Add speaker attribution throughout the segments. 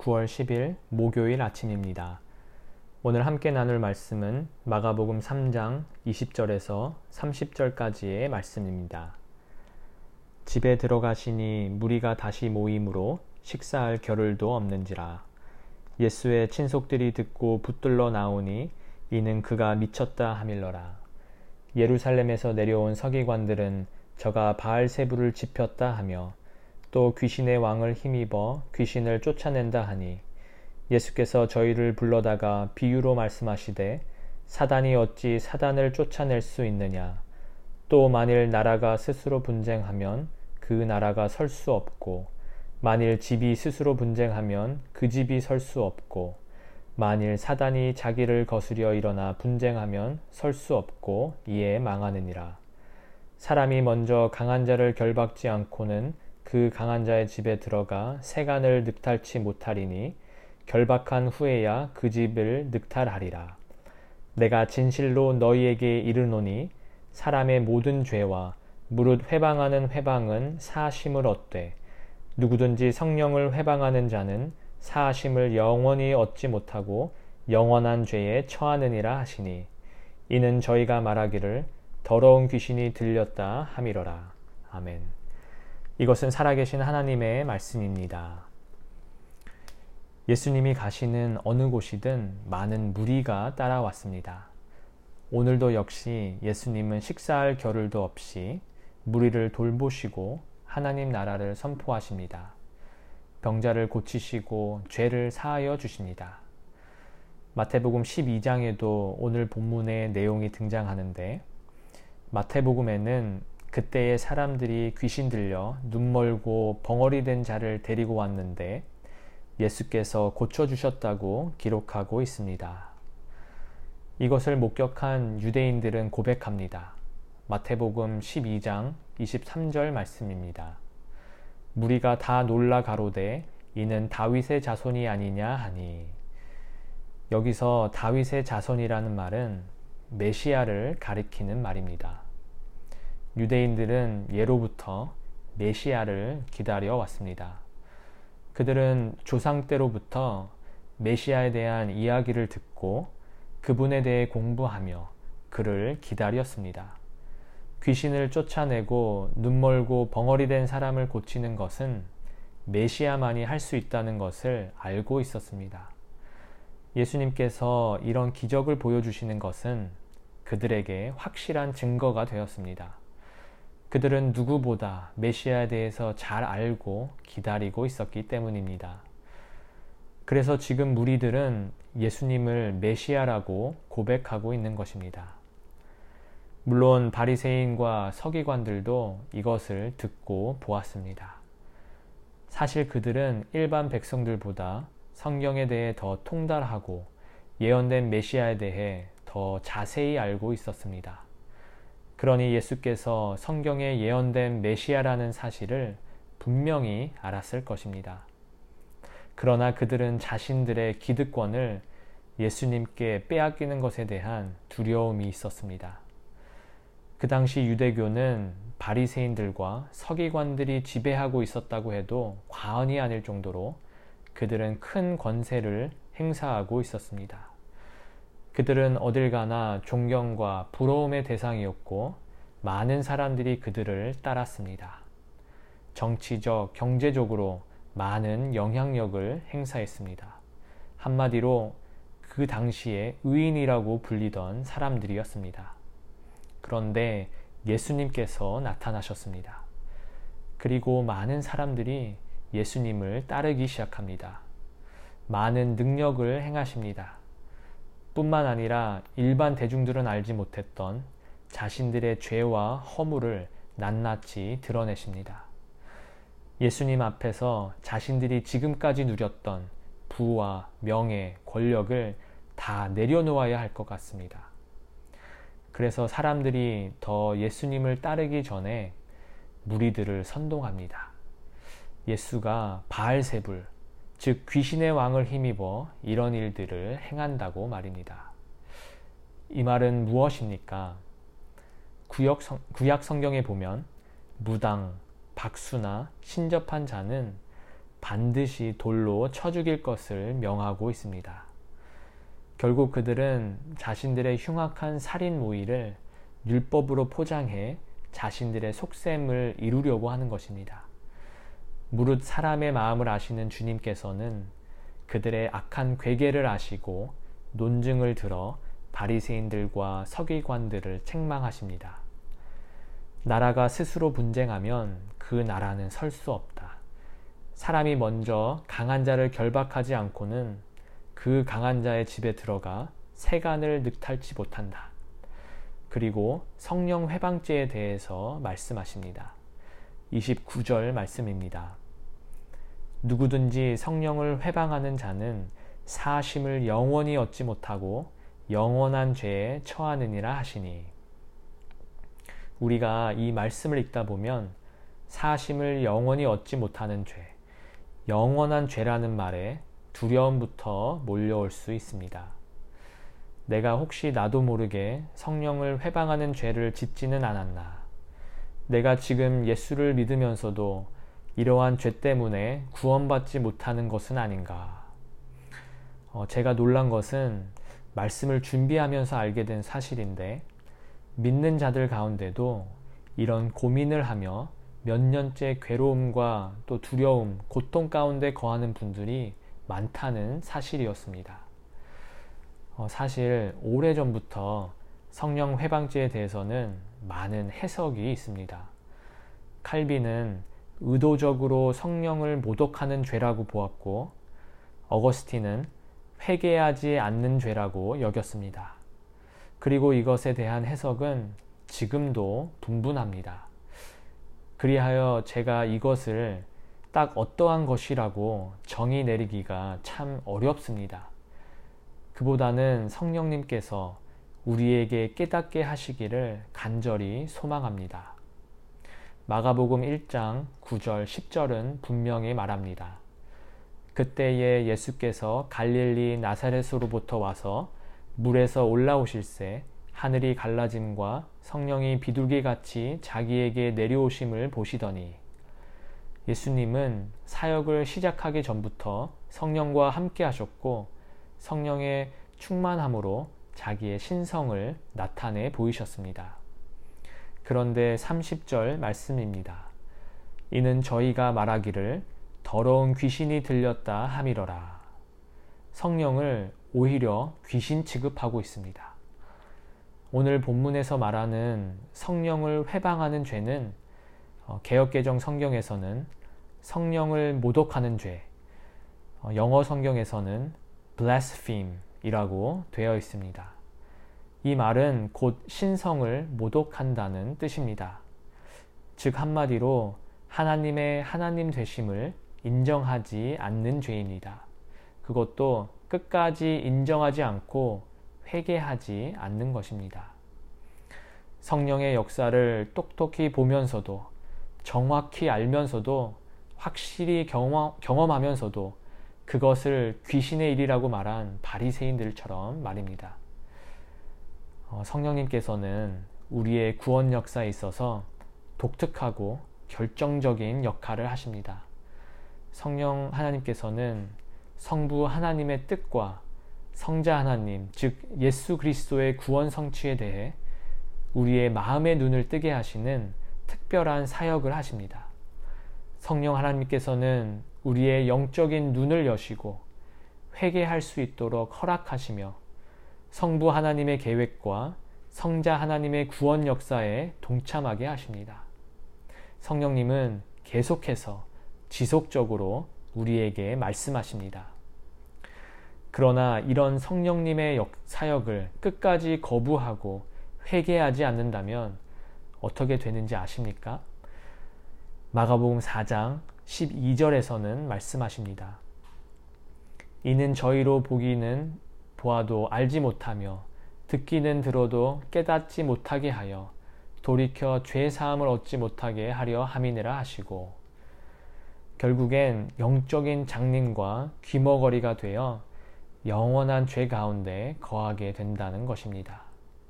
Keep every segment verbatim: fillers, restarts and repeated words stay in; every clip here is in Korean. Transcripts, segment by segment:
Speaker 1: 구월 십일 목요일 아침입니다. 오늘 함께 나눌 말씀은 마가복음 삼 장 이십 절에서 삼십 절까지의 말씀입니다. 집에 들어가시니 무리가 다시 모임으로 식사할 겨를도 없는지라. 예수의 친속들이 듣고 붙들러 나오니 이는 그가 미쳤다 하밀러라. 예루살렘에서 내려온 서기관들은 저가 바알세불을 지폈다 하며 또 귀신의 왕을 힘입어 귀신을 쫓아낸다 하니 예수께서 저희를 불러다가 비유로 말씀하시되 사단이 어찌 사단을 쫓아낼 수 있느냐. 또 만일 나라가 스스로 분쟁하면 그 나라가 설 수 없고 만일 집이 스스로 분쟁하면 그 집이 설 수 없고 만일 사단이 자기를 거스려 일어나 분쟁하면 설 수 없고 이에 망하느니라. 사람이 먼저 강한 자를 결박지 않고는 그 강한 자의 집에 들어가 세간을 늑탈치 못하리니 결박한 후에야 그 집을 늑탈하리라. 내가 진실로 너희에게 이르노니 사람의 모든 죄와 무릇 회방하는 회방은 사하심을 얻되 누구든지 성령을 회방하는 자는 사하심을 영원히 얻지 못하고 영원한 죄에 처하느니라 하시니 이는 저희가 말하기를 더러운 귀신이 들렸다 함이러라. 아멘. 이것은 살아계신 하나님의 말씀입니다. 예수님이 가시는 어느 곳이든 많은 무리가 따라왔습니다. 오늘도 역시 예수님은 식사할 겨를도 없이 무리를 돌보시고 하나님 나라를 선포하십니다. 병자를 고치시고 죄를 사하여 주십니다. 마태복음 십이 장에도 오늘 본문의 내용이 등장하는데 마태복음에는 그때의 사람들이 귀신 들려 눈멀고 벙어리 된 자를 데리고 왔는데 예수께서 고쳐주셨다고 기록하고 있습니다. 이것을 목격한 유대인들은 고백합니다. 마태복음 십이 장 이십삼 절 말씀입니다. 무리가 다 놀라 가로되 이는 다윗의 자손이 아니냐 하니. 여기서 다윗의 자손이라는 말은 메시아를 가리키는 말입니다. 유대인들은 예로부터 메시아를 기다려 왔습니다. 그들은 조상 때로부터 메시아에 대한 이야기를 듣고 그분에 대해 공부하며 그를 기다렸습니다. 귀신을 쫓아내고 눈멀고 벙어리 된 사람을 고치는 것은 메시아만이 할 수 있다는 것을 알고 있었습니다. 예수님께서 이런 기적을 보여주시는 것은 그들에게 확실한 증거가 되었습니다. 그들은 누구보다 메시아에 대해서 잘 알고 기다리고 있었기 때문입니다. 그래서 지금 무리들은 예수님을 메시아라고 고백하고 있는 것입니다. 물론 바리새인과 서기관들도 이것을 듣고 보았습니다. 사실 그들은 일반 백성들보다 성경에 대해 더 통달하고 예언된 메시아에 대해 더 자세히 알고 있었습니다. 그러니 예수께서 성경에 예언된 메시아라는 사실을 분명히 알았을 것입니다. 그러나 그들은 자신들의 기득권을 예수님께 빼앗기는 것에 대한 두려움이 있었습니다. 그 당시 유대교는 바리새인들과 서기관들이 지배하고 있었다고 해도 과언이 아닐 정도로 그들은 큰 권세를 행사하고 있었습니다. 그들은 어딜 가나 존경과 부러움의 대상이었고 많은 사람들이 그들을 따랐습니다. 정치적, 경제적으로 많은 영향력을 행사했습니다. 한마디로 그 당시에 의인이라고 불리던 사람들이었습니다. 그런데 예수님께서 나타나셨습니다. 그리고 많은 사람들이 예수님을 따르기 시작합니다. 많은 능력을 행하십니다. 뿐만 아니라 일반 대중들은 알지 못했던 자신들의 죄와 허물을 낱낱이 드러내십니다. 예수님 앞에서 자신들이 지금까지 누렸던 부와 명예, 권력을 다 내려놓아야 할 것 같습니다. 그래서 사람들이 더 예수님을 따르기 전에 무리들을 선동합니다. 예수가 바알세불, 즉 귀신의 왕을 힘입어 이런 일들을 행한다고 말입니다. 이 말은 무엇입니까? 구약, 성, 구약 성경에 보면 무당, 박수나 신접한 자는 반드시 돌로 쳐 죽일 것을 명하고 있습니다. 결국 그들은 자신들의 흉악한 살인 모의를 율법으로 포장해 자신들의 속셈을 이루려고 하는 것입니다. 무릇 사람의 마음을 아시는 주님께서는 그들의 악한 괴계를 아시고 논증을 들어 바리새인들과 서기관들을 책망하십니다. 나라가 스스로 분쟁하면 그 나라는 설 수 없다. 사람이 먼저 강한 자를 결박하지 않고는 그 강한 자의 집에 들어가 세간을 늑탈치 못한다. 그리고 성령 회방죄에 대해서 말씀하십니다. 이십구 절 말씀입니다. 누구든지 성령을 회방하는 자는 사심을 영원히 얻지 못하고 영원한 죄에 처하느니라 하시니. 우리가 이 말씀을 읽다 보면 사심을 영원히 얻지 못하는 죄, 영원한 죄라는 말에 두려움부터 몰려올 수 있습니다. 내가 혹시 나도 모르게 성령을 회방하는 죄를 짓지는 않았나? 내가 지금 예수를 믿으면서도 이러한 죄 때문에 구원받지 못하는 것은 아닌가? 어, 제가 놀란 것은 말씀을 준비하면서 알게 된 사실인데, 믿는 자들 가운데도 이런 고민을 하며 몇 년째 괴로움과 또 두려움, 고통 가운데 거하는 분들이 많다는 사실이었습니다. 어, 사실 오래전부터 성령 회방죄에 대해서는 많은 해석이 있습니다. 칼빈은 의도적으로 성령을 모독하는 죄라고 보았고, 어거스틴은 회개하지 않는 죄라고 여겼습니다. 그리고 이것에 대한 해석은 지금도 분분합니다. 그리하여 제가 이것을 딱 어떠한 것이라고 정의 내리기가 참 어렵습니다. 그보다는 성령님께서 우리에게 깨닫게 하시기를 간절히 소망합니다. 마가복음 일 장 구 절 십 절은 분명히 말합니다. 그때에 예수께서 갈릴리 나사렛으로부터 와서 물에서 올라오실새 하늘이 갈라짐과 성령이 비둘기같이 자기에게 내려오심을 보시더니, 예수님은 사역을 시작하기 전부터 성령과 함께 하셨고 성령의 충만함으로 자기의 신성을 나타내 보이셨습니다. 그런데 삼십 절 말씀입니다. 이는 저희가 말하기를 더러운 귀신이 들렸다 함이러라. 성령을 오히려 귀신 취급하고 있습니다. 오늘 본문에서 말하는 성령을 회방하는 죄는 개역개정 성경에서는 성령을 모독하는 죄, 영어 성경에서는 blaspheme 이라고 되어 있습니다. 이 말은 곧 신성을 모독한다는 뜻입니다. 즉 한마디로 하나님의 하나님 되심을 인정하지 않는 죄입니다. 그것도 끝까지 인정하지 않고 회개하지 않는 것입니다. 성령의 역사를 똑똑히 보면서도, 정확히 알면서도, 확실히 경험, 경험하면서도 그것을 귀신의 일이라고 말한 바리새인들처럼 말입니다. 어, 성령님께서는 우리의 구원 역사에 있어서 독특하고 결정적인 역할을 하십니다. 성령 하나님께서는 성부 하나님의 뜻과 성자 하나님, 즉 예수 그리스도의 구원 성취에 대해 우리의 마음의 눈을 뜨게 하시는 특별한 사역을 하십니다. 성령 하나님께서는 우리의 영적인 눈을 여시고 회개할 수 있도록 허락하시며 성부 하나님의 계획과 성자 하나님의 구원 역사에 동참하게 하십니다. 성령님은 계속해서 지속적으로 우리에게 말씀하십니다. 그러나 이런 성령님의 사역을 끝까지 거부하고 회개하지 않는다면 어떻게 되는지 아십니까? 마가복음 사 장 십이 절에서는 말씀하십니다. 이는 저희로 보기는 보아도 알지 못하며 듣기는 들어도 깨닫지 못하게 하여 돌이켜 죄사함을 얻지 못하게 하려 함이니라 하시고, 결국엔 영적인 장님과 귀머거리가 되어 영원한 죄 가운데 거하게 된다는 것입니다.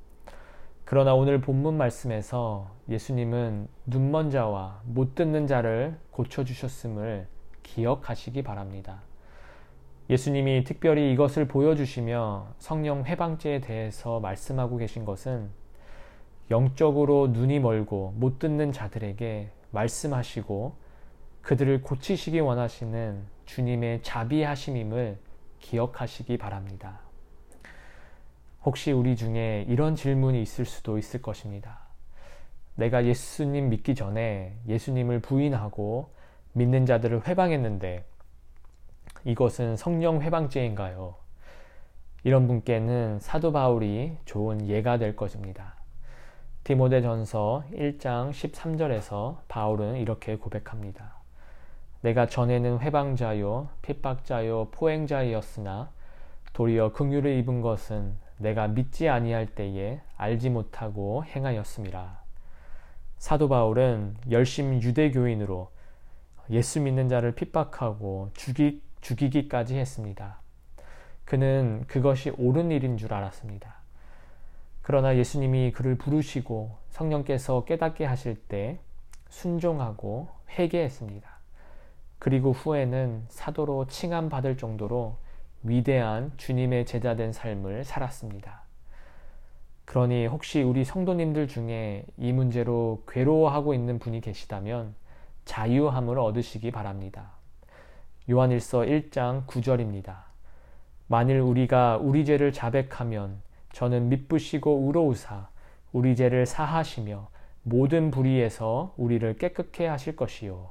Speaker 1: 그러나 오늘 본문 말씀에서 예수님은 눈먼 자와 못 듣는 자를 고쳐주셨음을 기억하시기 바랍니다. 예수님이 특별히 이것을 보여주시며 성령 회방죄에 대해서 말씀하고 계신 것은 영적으로 눈이 멀고 못 듣는 자들에게 말씀하시고 그들을 고치시기 원하시는 주님의 자비하심임을 기억하시기 바랍니다. 혹시 우리 중에 이런 질문이 있을 수도 있을 것입니다. 내가 예수님 믿기 전에 예수님을 부인하고 믿는 자들을 회방했는데 이것은 성령 회방죄인가요? 이런 분께는 사도 바울이 좋은 예가 될 것입니다. 디모데전서 일 장 십삼 절에서 바울은 이렇게 고백합니다. 내가 전에는 회방자요 핍박자요 포행자이었으나 도리어 긍휼을 입은 것은 내가 믿지 아니할 때에 알지 못하고 행하였음이라. 사도 바울은 열심 유대교인으로 예수 믿는 자를 핍박하고 죽이, 죽이기까지 했습니다. 그는 그것이 옳은 일인 줄 알았습니다. 그러나 예수님이 그를 부르시고 성령께서 깨닫게 하실 때 순종하고 회개했습니다. 그리고 후에는 사도로 칭함받을 정도로 위대한 주님의 제자된 삶을 살았습니다. 그러니 혹시 우리 성도님들 중에 이 문제로 괴로워하고 있는 분이 계시다면 자유함을 얻으시기 바랍니다. 요한일서 일 장 구 절입니다. 만일 우리가 우리 죄를 자백하면 저는 미쁘시고 의로우사 우리 죄를 사하시며 모든 불의에서 우리를 깨끗게 하실 것이요.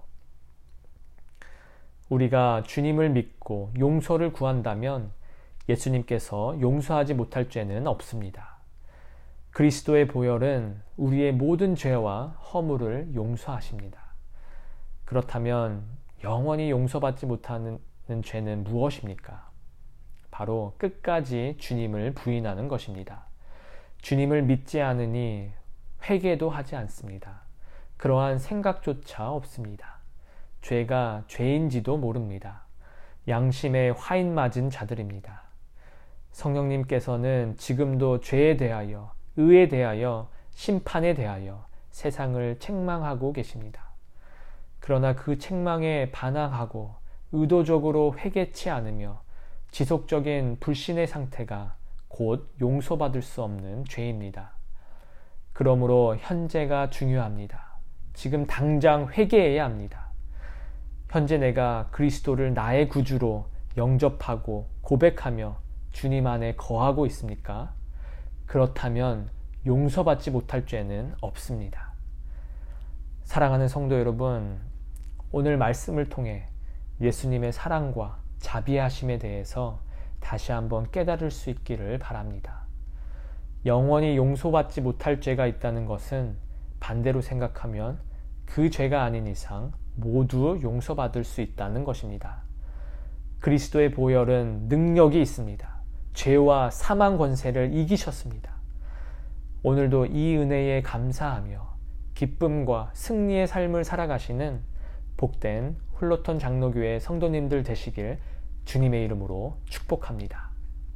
Speaker 1: 우리가 주님을 믿고 용서를 구한다면 예수님께서 용서하지 못할 죄는 없습니다. 그리스도의 보혈은 우리의 모든 죄와 허물을 용서하십니다. 그렇다면 영원히 용서받지 못하는 죄는 무엇입니까? 바로 끝까지 주님을 부인하는 것입니다. 주님을 믿지 않으니 회개도 하지 않습니다. 그러한 생각조차 없습니다. 죄가 죄인지도 모릅니다. 양심에 화인 맞은 자들입니다. 성령님께서는 지금도 죄에 대하여, 의에 대하여, 심판에 대하여 세상을 책망하고 계십니다. 그러나 그 책망에 반항하고 의도적으로 회개치 않으며 지속적인 불신의 상태가 곧 용서받을 수 없는 죄입니다. 그러므로 현재가 중요합니다. 지금 당장 회개해야 합니다. 현재 내가 그리스도를 나의 구주로 영접하고 고백하며 주님 안에 거하고 있습니까? 그렇다면 용서받지 못할 죄는 없습니다. 사랑하는 성도 여러분, 오늘 말씀을 통해 예수님의 사랑과 자비하심에 대해서 다시 한번 깨달을 수 있기를 바랍니다. 영원히 용서받지 못할 죄가 있다는 것은 반대로 생각하면 그 죄가 아닌 이상 모두 용서받을 수 있다는 것입니다. 그리스도의 보혈은 능력이 있습니다. 죄와 사망 권세를 이기셨습니다. 오늘도 이 은혜에 감사하며 기쁨과 승리의 삶을 살아가시는 복된 훌로턴 장로교회 성도님들 되시길 주님의 이름으로 축복합니다.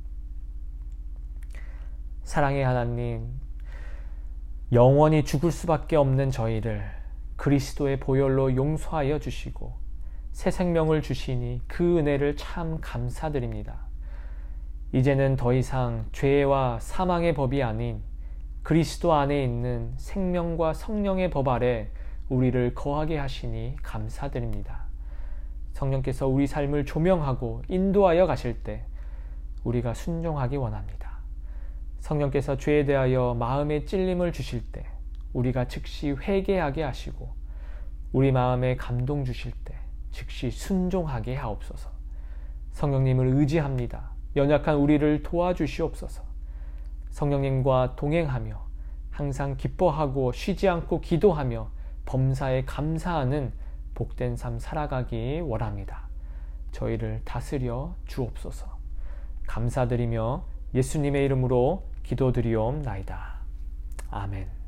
Speaker 1: 사랑의 하나님, 영원히 죽을 수밖에 없는 저희를 그리스도의 보혈로 용서하여 주시고 새 생명을 주시니 그 은혜를 참 감사드립니다. 이제는 더 이상 죄와 사망의 법이 아닌 그리스도 안에 있는 생명과 성령의 법 아래 우리를 거하게 하시니 감사드립니다. 성령께서 우리 삶을 조명하고 인도하여 가실 때 우리가 순종하기 원합니다. 성령께서 죄에 대하여 마음의 찔림을 주실 때 우리가 즉시 회개하게 하시고 우리 마음에 감동 주실 때 즉시 순종하게 하옵소서. 성령님을 의지합니다. 연약한 우리를 도와주시옵소서. 성령님과 동행하며 항상 기뻐하고 쉬지 않고 기도하며 범사에 감사하는 복된 삶 살아가기 원합니다. 저희를 다스려 주옵소서. 감사드리며 예수님의 이름으로 기도드리옵나이다. 아멘.